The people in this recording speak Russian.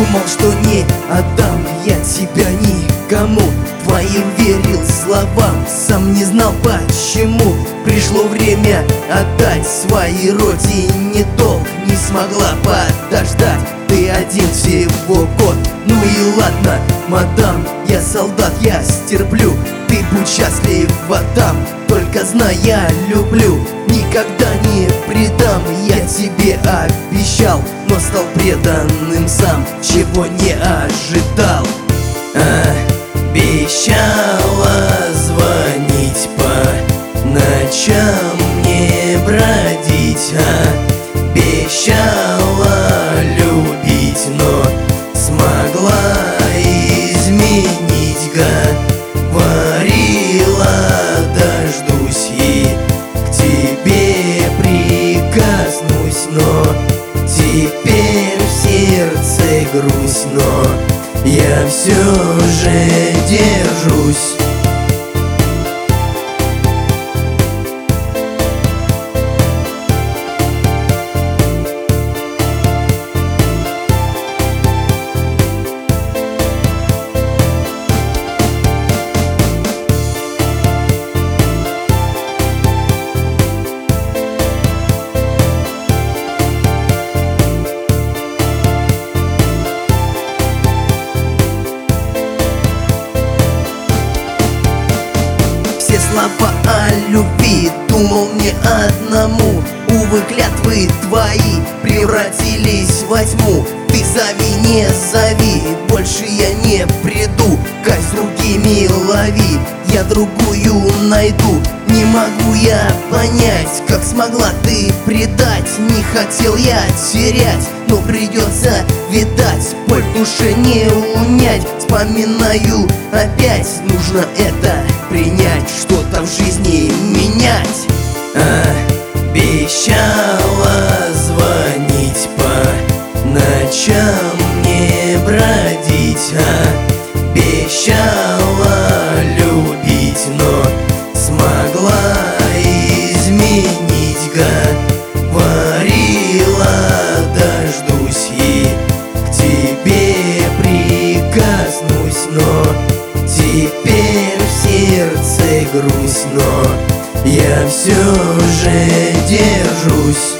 Думал, что не отдам я тебя никому, твоим верил словам, сам не знал почему. Пришло время отдать своей родине долг, не смогла подождать, ты один всего год. Ну и ладно, мадам, я солдат, я стерплю, ты будь счастлива там, только знай, я люблю. Никогда не предам, я тебе обещал, но стал преданным сам, чего не ожидал. Обещала звонить по ночам, не бродить, обещала любить, но смогла изменить. Говорила, дождусь и к тебе прикоснусь, но теперь в сердце грусть, но я все же держусь. Слова о любви думал не одному, увы, клятвы твои превратились во тьму. Ты зови, не зови, больше я не приду, казнь другими лови, я другую найду. Не могу я понять, как смогла ты предать, не хотел я терять, но придется видать, боль в душе не унять. Вспоминаю опять, нужно это принять, что-то в жизни менять. Обещала звонить по ночам, не бродить, обещала любить, но смогла изменить. Говорила, дождусь и к тебе прикоснусь, но теперь в сердце грусть, но я все же держусь.